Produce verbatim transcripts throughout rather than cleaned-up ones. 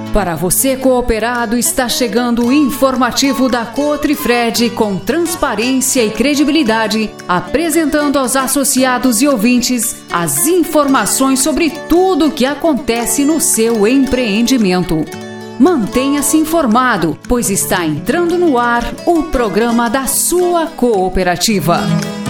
Para você cooperado, está chegando o informativo da Cotrifred com transparência e credibilidade, apresentando aos associados e ouvintes as informações sobre tudo o que acontece no seu empreendimento. Mantenha-se informado, pois está entrando no ar o programa da sua cooperativa.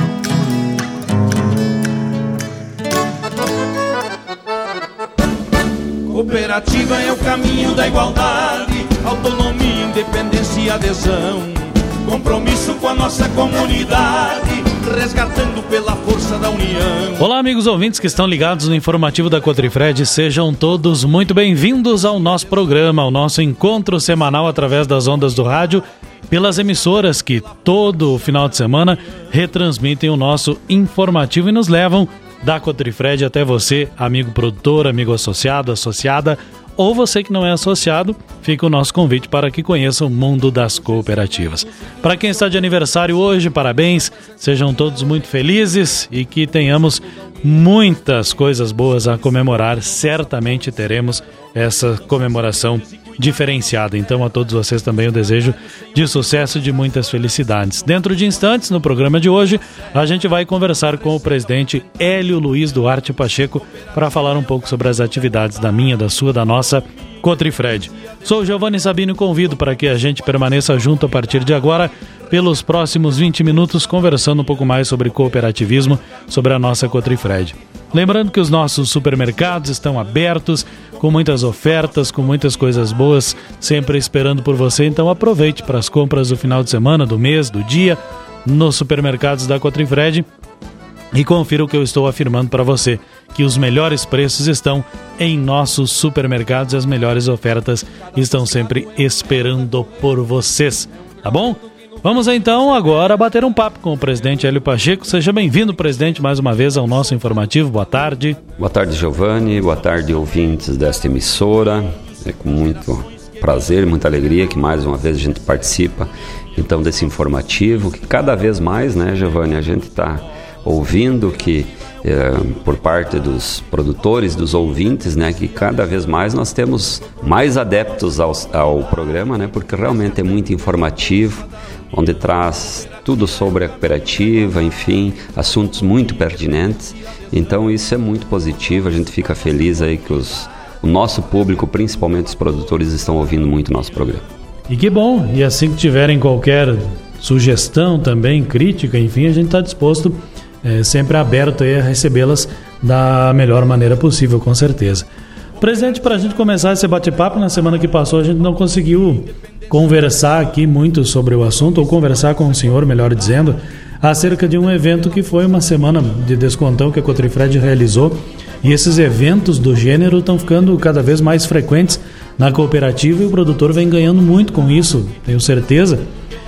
Cooperativa é o caminho da igualdade, autonomia, independência e adesão. Compromisso com a nossa comunidade, resgatando pela força da união. Olá, amigos ouvintes que estão ligados no informativo da Cotrifred, sejam todos muito bem-vindos ao nosso programa, ao nosso encontro semanal através das ondas do rádio, pelas emissoras que todo final de semana retransmitem o nosso informativo e nos levam da Cotrifred até você, amigo produtor, amigo associado, associada, ou você que não é associado, fica o nosso convite para que conheça o mundo das cooperativas. Para quem está de aniversário hoje, parabéns, sejam todos muito felizes e que tenhamos muitas coisas boas a comemorar. Certamente teremos essa comemoração diferenciada. Então, a todos vocês também o desejo de sucesso e de muitas felicidades. Dentro de instantes, no programa de hoje, a gente vai conversar com o presidente Hélio Luiz Duarte Pacheco para falar um pouco sobre as atividades da minha, da sua, da nossa Cotrifred. Sou o Giovanni Sabino e convido para que a gente permaneça junto a partir de agora, pelos próximos vinte minutos, conversando um pouco mais sobre cooperativismo, sobre a nossa Cotrifred. Lembrando que os nossos supermercados estão abertos, com muitas ofertas, com muitas coisas boas, sempre esperando por você. Então aproveite para as compras do final de semana, do mês, do dia, nos supermercados da Cotrifred e confira o que eu estou afirmando para você, que os melhores preços estão em nossos supermercados e as melhores ofertas estão sempre esperando por vocês, tá bom? Vamos então agora bater um papo com o presidente Hélio Pacheco. Seja bem-vindo, presidente, mais uma vez ao nosso informativo. Boa tarde. Boa tarde, Giovanni. Boa tarde, ouvintes desta emissora. É com muito prazer, muita alegria que mais uma vez a gente participa então desse informativo, que cada vez mais, né, Giovanni, a gente está ouvindo que é, por parte dos produtores, dos ouvintes, né, que cada vez mais nós temos mais adeptos ao, ao programa, né, porque realmente é muito informativo, onde traz tudo sobre a cooperativa, enfim, assuntos muito pertinentes. Então isso é muito positivo, a gente fica feliz aí que os, o nosso público, principalmente os produtores, estão ouvindo muito o nosso programa. E que bom, e assim que tiverem qualquer sugestão também, crítica, enfim, a gente está disposto, é, sempre aberto aí a recebê-las da melhor maneira possível, com certeza. Presidente, para a gente começar esse bate-papo, na semana que passou a gente não conseguiu conversar aqui muito sobre o assunto, ou conversar com o senhor, melhor dizendo, acerca de um evento que foi uma semana de descontão que a Cotrifred realizou, e esses eventos do gênero estão ficando cada vez mais frequentes na cooperativa e o produtor vem ganhando muito com isso, tenho certeza,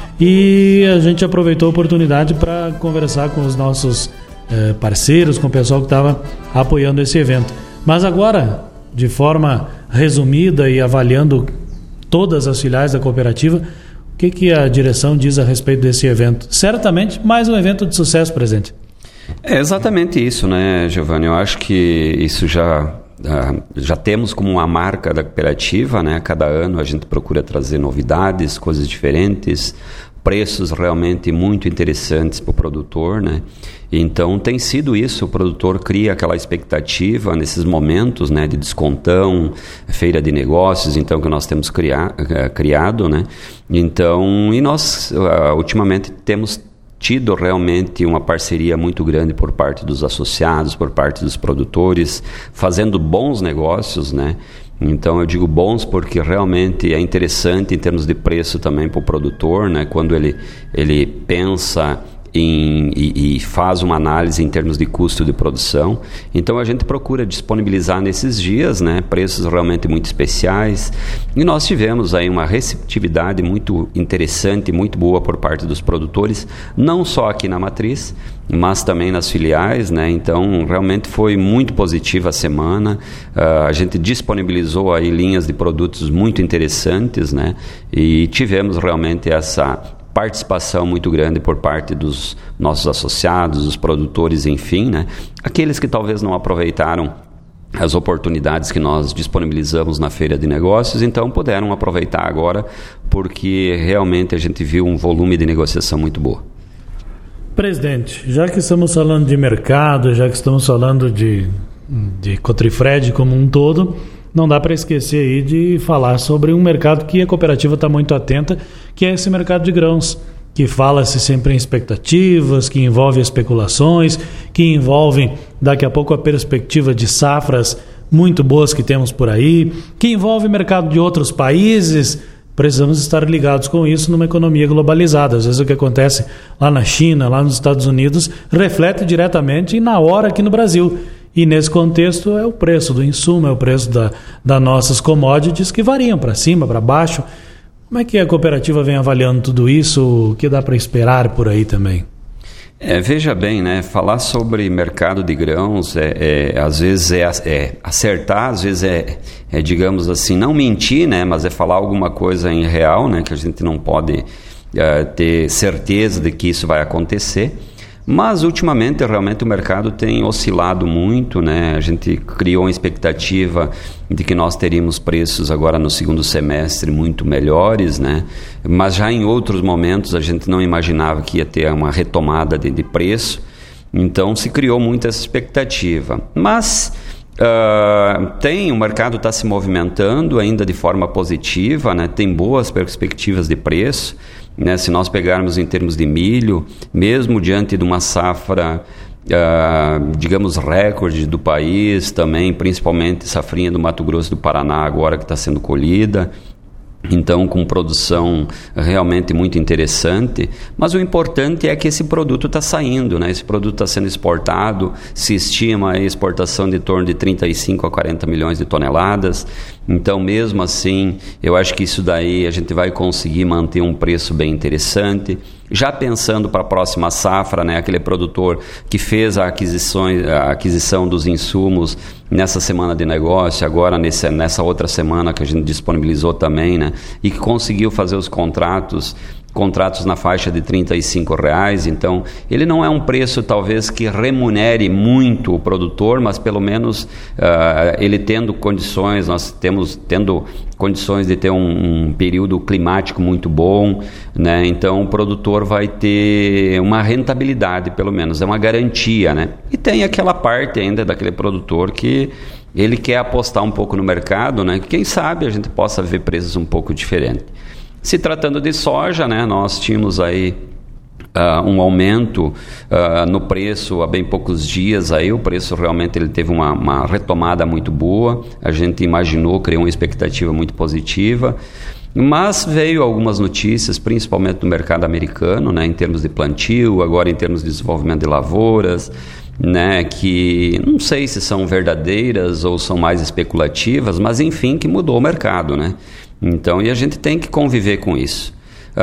e a gente aproveitou a oportunidade para conversar com os nossos eh, parceiros, com o pessoal que estava apoiando esse evento. Mas agora, de forma resumida e avaliando todas as filiais da cooperativa, o que, que a direção diz a respeito desse evento? Certamente mais um evento de sucesso, presidente. É exatamente isso, né, Giovanni? Eu acho que isso já, já temos como uma marca da cooperativa, né? Cada ano a gente procura trazer novidades, coisas diferentes, preços realmente muito interessantes para o produtor, né? Então tem sido isso, o produtor cria aquela expectativa nesses momentos, né, de descontão, feira de negócios, então que nós temos criar, criado, né? Então, e nós uh, ultimamente temos tido realmente uma parceria muito grande por parte dos associados, por parte dos produtores, fazendo bons negócios, né? Então eu digo bons porque realmente é interessante em termos de preço também para o produtor, né? Quando ele, ele pensa em, e, e faz uma análise em termos de custo de produção. Então a gente procura disponibilizar nesses dias, né, preços realmente muito especiais, e nós tivemos aí uma receptividade muito interessante, muito boa por parte dos produtores, não só aqui na matriz, mas também nas filiais, né? Então realmente foi muito positiva a semana. Uh, a gente disponibilizou aí linhas de produtos muito interessantes, né? E tivemos realmente essa participação muito grande por parte dos nossos associados, dos produtores, enfim, né? Aqueles que talvez não aproveitaram as oportunidades que nós disponibilizamos na feira de negócios, então puderam aproveitar agora, porque realmente a gente viu um volume de negociação muito boa. Presidente, já que estamos falando de mercado, já que estamos falando de, de Cotrifred como um todo, não dá para esquecer aí de falar sobre um mercado que a cooperativa está muito atenta, que é esse mercado de grãos, que fala-se sempre em expectativas, que envolve especulações, que envolvem daqui a pouco a perspectiva de safras muito boas que temos por aí, que envolve mercado de outros países. Precisamos estar ligados com isso numa economia globalizada. Às vezes o que acontece lá na China, lá nos Estados Unidos, reflete diretamente e na hora aqui no Brasil. E nesse contexto é o preço do insumo, é o preço da, das nossas commodities que variam para cima, para baixo. Como é que a cooperativa vem avaliando tudo isso? O que dá para esperar por aí também? É, veja bem, né? Falar sobre mercado de grãos é, é, às vezes é, é acertar, às vezes é, é, digamos assim, não mentir, né? Mas é falar alguma coisa em real, né? Que a gente não pode é, ter certeza de que isso vai acontecer. Mas ultimamente realmente o mercado tem oscilado muito, né? A gente criou uma expectativa de que nós teríamos preços agora no segundo semestre muito melhores, né? Mas já em outros momentos a gente não imaginava que ia ter uma retomada de, de preço, então se criou muito essa expectativa. Mas uh, tem, o mercado está se movimentando ainda de forma positiva, né? Tem boas perspectivas de preço. Né, se nós pegarmos em termos de milho, mesmo diante de uma safra, uh, digamos, recorde do país também, principalmente safrinha do Mato Grosso do Paraná agora que está sendo colhida, então com produção realmente muito interessante, mas o importante é que esse produto está saindo, né? Esse produto está sendo exportado, se estima a exportação de torno de trinta e cinco a quarenta milhões de toneladas, então mesmo assim eu acho que isso daí a gente vai conseguir manter um preço bem interessante. Já pensando para a próxima safra, né, aquele produtor que fez a aquisição, a aquisição dos insumos nessa semana de negócio, agora nesse, nessa outra semana que a gente disponibilizou também, né, e que conseguiu fazer os contratos, contratos na faixa de trinta e cinco reais, então ele não é um preço talvez que remunere muito o produtor, mas pelo menos uh, ele tendo condições, nós temos tendo condições de ter um, um período climático muito bom, né? Então o produtor vai ter uma rentabilidade, pelo menos, é uma garantia, né? E tem aquela parte ainda daquele produtor que ele quer apostar um pouco no mercado, né? Quem sabe a gente possa ver preços um pouco diferentes. Se tratando de soja, né, nós tínhamos aí uh, um aumento uh, no preço há bem poucos dias. Aí o preço realmente ele teve uma, uma retomada muito boa. A gente imaginou, criou uma expectativa muito positiva. Mas veio algumas notícias, principalmente no mercado americano, né, em termos de plantio, agora em termos de desenvolvimento de lavouras, né, que não sei se são verdadeiras ou são mais especulativas, mas enfim, que mudou o mercado, né? Então, e a gente tem que conviver com isso.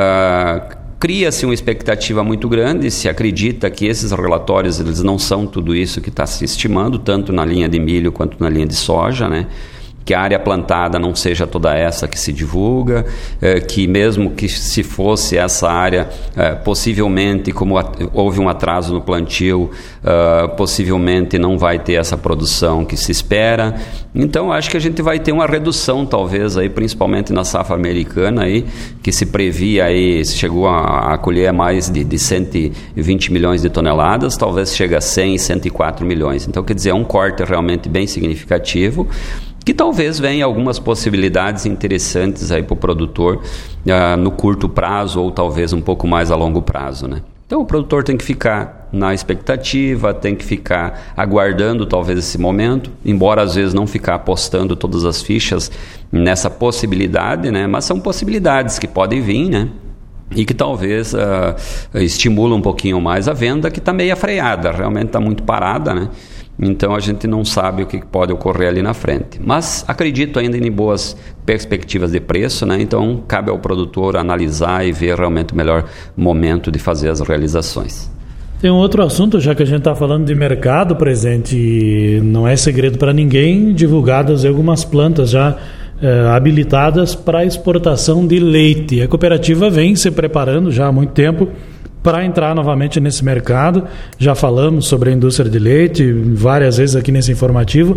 Uh, cria-se uma expectativa muito grande, se acredita que esses relatórios eles não são tudo isso que está se estimando, tanto na linha de milho quanto na linha de soja, né? Que a área plantada não seja toda essa que se divulga, eh, que mesmo que se fosse essa área, eh, possivelmente, como houve um atraso no plantio, eh, possivelmente não vai ter essa produção que se espera. Então, acho que a gente vai ter uma redução, talvez, aí, principalmente na safra americana, aí, que se previa, aí, chegou a, a colher mais de, de cento e vinte milhões de toneladas, talvez chegue a cem, cento e quatro milhões. Então, quer dizer, é um corte realmente bem significativo, que talvez venha algumas possibilidades interessantes aí para o produtor uh, no curto prazo ou talvez um pouco mais a longo prazo, né? Então o produtor tem que ficar na expectativa, tem que ficar aguardando talvez esse momento, embora às vezes não ficar apostando todas as fichas nessa possibilidade, né? Mas são possibilidades que podem vir, né? E que talvez uh, estimulam um pouquinho mais a venda, que está meio freada, realmente está muito parada, né? Então a gente não sabe o que pode ocorrer ali na frente. Mas acredito ainda em boas perspectivas de preço, né? Então cabe ao produtor analisar e ver realmente o melhor momento de fazer as realizações. Tem um outro assunto, já que a gente está falando de mercado presente, não é segredo para ninguém, divulgadas algumas plantas já é, habilitadas para exportação de leite. A cooperativa vem se preparando já há muito tempo para entrar novamente nesse mercado. Já falamos sobre a indústria de leite várias vezes aqui nesse informativo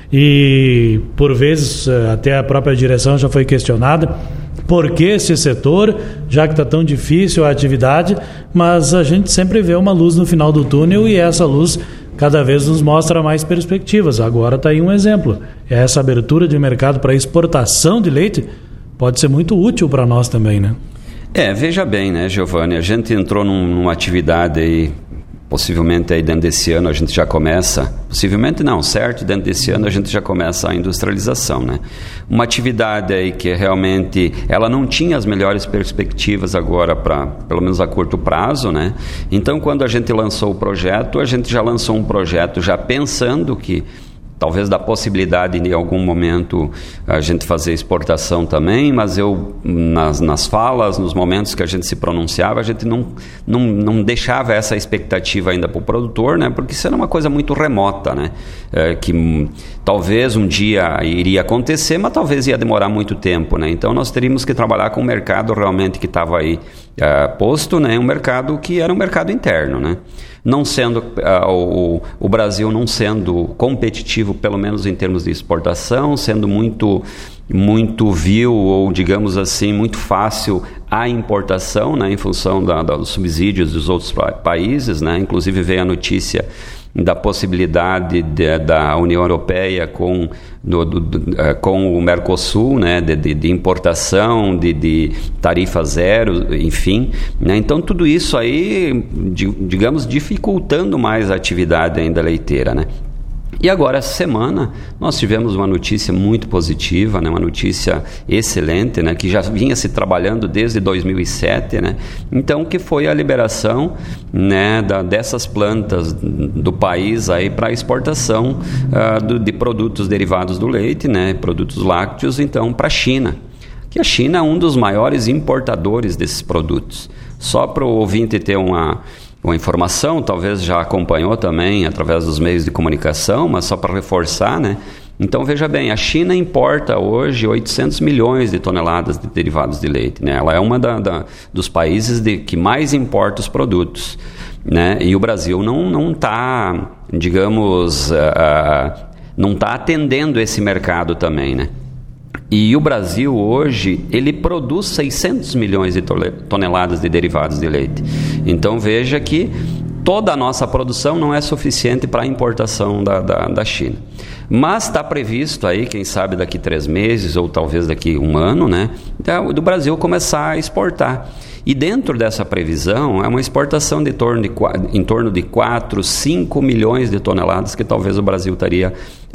e por vezes até a própria direção já foi questionada por que esse setor, já que está tão difícil a atividade, mas a gente sempre vê uma luz no final do túnel e essa luz cada vez nos mostra mais perspectivas. Agora está aí um exemplo. Essa abertura de mercado para exportação de leite pode ser muito útil para nós também, né? É, veja bem, né, Giovanni, a gente entrou num, numa atividade aí, possivelmente aí dentro desse ano a gente já começa, possivelmente não, certo? Dentro desse ano a gente já começa a industrialização, né? Uma atividade aí que realmente, ela não tinha as melhores perspectivas agora para, pelo menos a curto prazo, né? Então, quando a gente lançou o projeto, a gente já lançou um projeto já pensando que talvez da possibilidade de, em algum momento, a gente fazer exportação também, mas eu, nas, nas falas, nos momentos que a gente se pronunciava, a gente não, não, não deixava essa expectativa ainda para o produtor, né? Porque isso era uma coisa muito remota, né? É, que m, talvez um dia iria acontecer, mas talvez ia demorar muito tempo, né? Então, nós teríamos que trabalhar com um mercado realmente que estava aí é, posto, né? Um mercado que era um mercado interno, né? Não sendo uh, o, o Brasil não sendo competitivo, pelo menos em termos de exportação, sendo muito, muito vil ou, digamos assim, muito fácil a importação, né, em função da, da, dos subsídios dos outros países, né? Inclusive veio a notícia da possibilidade de, da União Europeia com, do, do, do, com o Mercosul, né, de, de, de importação, de, de tarifa zero, enfim, né? Então tudo isso aí, digamos, dificultando mais a atividade ainda leiteira, né? E agora, essa semana, nós tivemos uma notícia muito positiva, né? Uma notícia excelente, né? Que já vinha se trabalhando desde dois mil e sete, né? Então, que foi a liberação, né, da, dessas plantas do país para exportação uh, do, de produtos derivados do leite, né? Produtos lácteos, então, para a China. Que a China é um dos maiores importadores desses produtos. Só para o ouvinte ter uma... Uma informação, talvez já acompanhou também através dos meios de comunicação, mas só para reforçar, né? Então, veja bem, a China importa hoje oitocentos milhões de toneladas de derivados de leite, né? Ela é uma da, da, dos países de, que mais importa os produtos, né? E o Brasil não está, digamos, uh, não está atendendo esse mercado também, né? E o Brasil hoje, ele produz seiscentos milhões de toneladas de derivados de leite. Então veja que toda a nossa produção não é suficiente para a importação da, da, da China. Mas está previsto aí, quem sabe daqui três meses ou talvez daqui um ano, né, do Brasil começar a exportar. E dentro dessa previsão, é uma exportação de torno de, em torno de quatro, cinco milhões de toneladas que talvez o Brasil estaria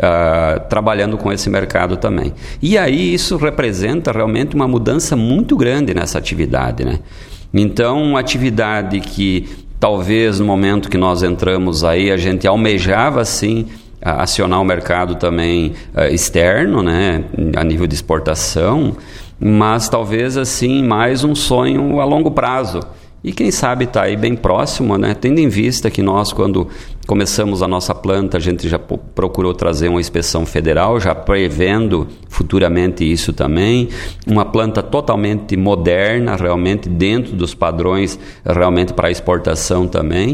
uh, trabalhando com esse mercado também. E aí isso representa realmente uma mudança muito grande nessa atividade, né? Então, uma atividade que talvez no momento que nós entramos aí, a gente almejava sim acionar o mercado também uh, externo, né, a nível de exportação, mas talvez assim mais um sonho a longo prazo. E quem sabe está aí bem próximo, né? Tendo em vista que nós, quando começamos a nossa planta, a gente já procurou trazer uma inspeção federal, já prevendo futuramente isso também. Uma planta totalmente moderna, realmente dentro dos padrões, realmente para exportação também.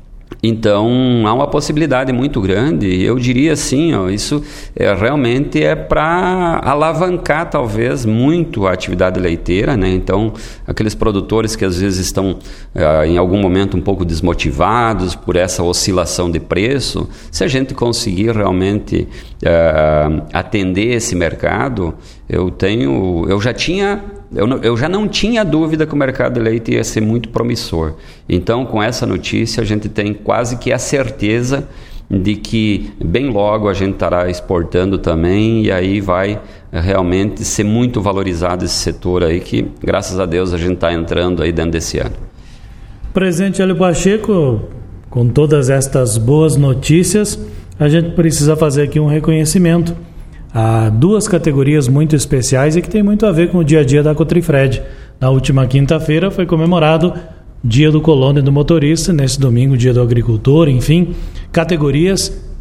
Então, há uma possibilidade muito grande, eu diria assim, ó, isso é, realmente é para alavancar talvez muito a atividade leiteira, né? Então, aqueles produtores que às vezes estão uh, em algum momento um pouco desmotivados por essa oscilação de preço, se a gente conseguir realmente uh, atender esse mercado, eu tenho, eu já tinha... Eu, não, eu já não tinha dúvida que o mercado de leite ia ser muito promissor. Então, com essa notícia, a gente tem quase que a certeza de que bem logo a gente estará exportando também, e aí vai realmente ser muito valorizado esse setor aí, que graças a Deus a gente está entrando aí dentro desse ano. Presidente Hélio Pacheco, com todas estas boas notícias, a gente precisa fazer aqui um reconhecimento. Há duas categorias muito especiais e que tem muito a ver com o dia a dia da Cotrifred. Na última quinta-feira foi comemorado Dia do Colono e do Motorista, nesse domingo Dia do Agricultor, enfim, categorias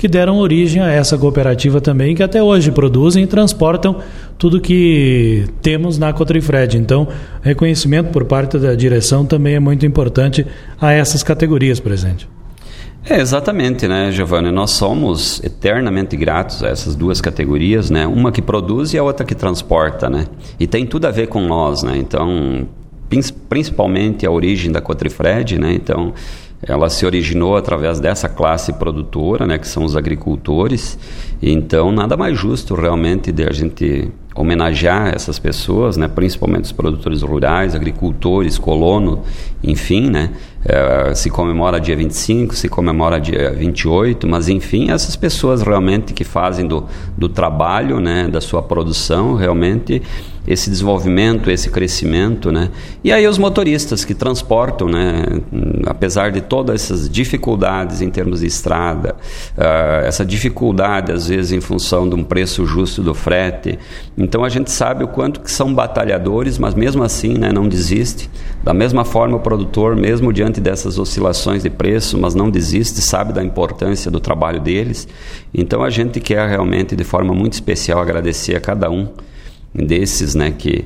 que deram origem a essa cooperativa também, que até hoje produzem e transportam tudo que temos na Cotrifred. Então, reconhecimento por parte da direção também é muito importante a essas categorias, presidente. É, exatamente, né, Giovanni? Nós somos eternamente gratos a essas duas categorias, né? Uma que produz e a outra que transporta, né? E tem tudo a ver com nós, né? Então, principalmente a origem da Cotrifred, né? Então, ela se originou através dessa classe produtora, né, que são os agricultores. Então, nada mais justo realmente de a gente homenagear essas pessoas, né, principalmente os produtores rurais, agricultores, colono, enfim, né, é, se comemora dia vinte e cinco, se comemora dia vinte e oito, mas enfim, essas pessoas realmente que fazem do, do trabalho, né, da sua produção, realmente esse desenvolvimento, esse crescimento, né, e aí os motoristas que transportam, né, apesar de todas essas dificuldades em termos de estrada, uh, essa dificuldade às vezes em função de um preço justo do frete. Então a gente sabe o quanto que são batalhadores, mas mesmo assim, né, não desiste. Da mesma forma o produtor, mesmo diante dessas oscilações de preço, mas não desiste, sabe da importância do trabalho deles. Então a gente quer realmente de forma muito especial agradecer a cada um desses, né, que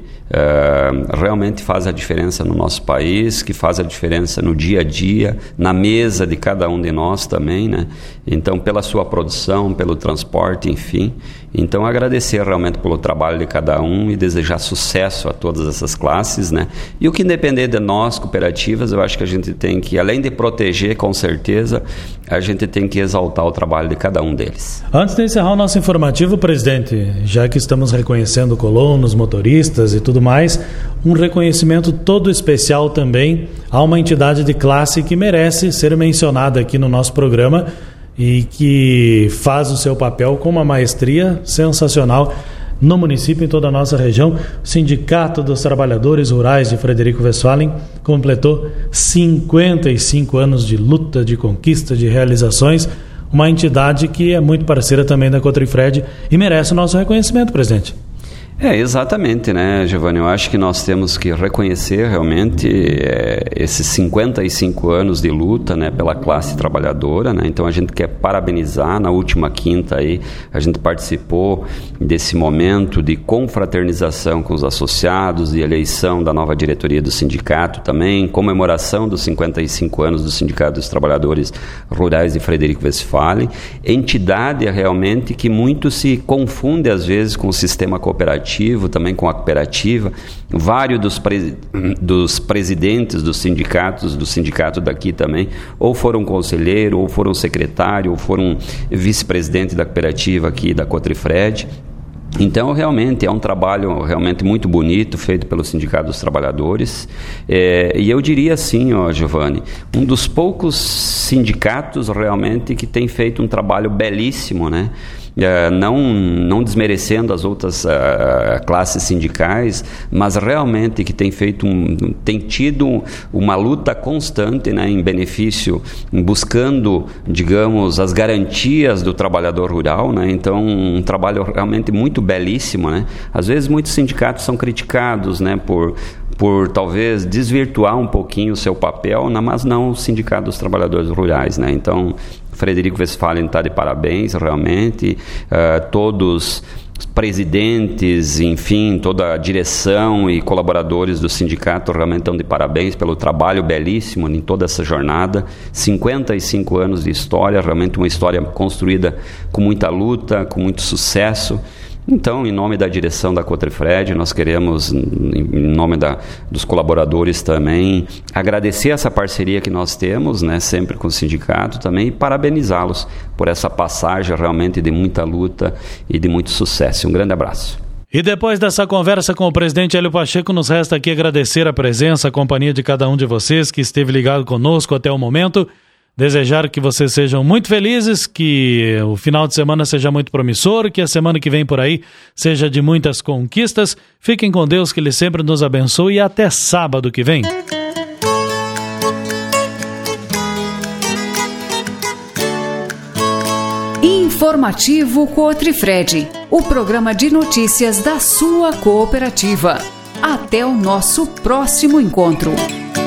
uh, realmente faz a diferença no nosso país, que faz a diferença no dia a dia, na mesa de cada um de nós também, né? Então, pela sua produção, pelo transporte, enfim. Então, agradecer realmente pelo trabalho de cada um e desejar sucesso a todas essas classes, né? E o que depender de nós, cooperativas, eu acho que a gente tem que, além de proteger, com certeza, a gente tem que exaltar o trabalho de cada um deles. Antes de encerrar o nosso informativo, presidente, já que estamos reconhecendo colonos, motoristas e tudo mais, um reconhecimento todo especial também a uma entidade de classe que merece ser mencionada aqui no nosso programa e que faz o seu papel com uma maestria sensacional no município, em toda a nossa região. O Sindicato dos Trabalhadores Rurais de Frederico Westphalen completou cinquenta e cinco anos de luta, de conquista, de realizações, uma entidade que é muito parceira também da Cotrifred e merece o nosso reconhecimento, presidente. É, exatamente, né, Giovanni? Eu acho que nós temos que reconhecer realmente é, esses cinquenta e cinco anos de luta, né, pela classe trabalhadora, né? Então a gente quer parabenizar. Na última quinta aí, a gente participou desse momento de confraternização com os associados e eleição da nova diretoria do sindicato também, comemoração dos cinquenta e cinco anos do Sindicato dos Trabalhadores Rurais de Frederico Westphalen, entidade realmente que muito se confunde às vezes com o sistema cooperativo, também com a cooperativa. Vários dos, pre, dos presidentes dos sindicatos, do sindicato daqui também, ou foram conselheiro, ou foram secretário, ou foram vice-presidente da cooperativa aqui da Cotrifred. Então, realmente, é um trabalho realmente muito bonito, feito pelo Sindicato dos Trabalhadores. É, e eu diria assim, ó, Giovanni, um dos poucos sindicatos realmente que tem feito um trabalho belíssimo, né? Uh, não, não desmerecendo as outras uh, classes sindicais, mas realmente que tem feito um, tem tido uma luta constante, né, em benefício, buscando, digamos, as garantias do trabalhador rural, né? Então, um trabalho realmente muito belíssimo, né? Às vezes muitos sindicatos são criticados, né, por por talvez desvirtuar um pouquinho o seu papel, mas não o Sindicato dos Trabalhadores Rurais, né? Então, Frederico Westphalen está de parabéns, realmente, uh, todos os presidentes, enfim, toda a direção e colaboradores do sindicato realmente estão de parabéns pelo trabalho belíssimo em toda essa jornada. cinquenta e cinco anos de história, realmente uma história construída com muita luta, com muito sucesso. Então, em nome da direção da Cotrifred, nós queremos, em nome da, dos colaboradores também, agradecer essa parceria que nós temos, né, sempre com o sindicato também, e parabenizá-los por essa passagem realmente de muita luta e de muito sucesso. Um grande abraço. E depois dessa conversa com o presidente Hélio Pacheco, nos resta aqui agradecer a presença, a companhia de cada um de vocês que esteve ligado conosco até o momento. Desejar que vocês sejam muito felizes, que o final de semana seja muito promissor, que a semana que vem por aí seja de muitas conquistas. Fiquem com Deus, que Ele sempre nos abençoe, e até sábado que vem. Informativo Cotrifred, o programa de notícias da sua cooperativa. Até o nosso próximo encontro.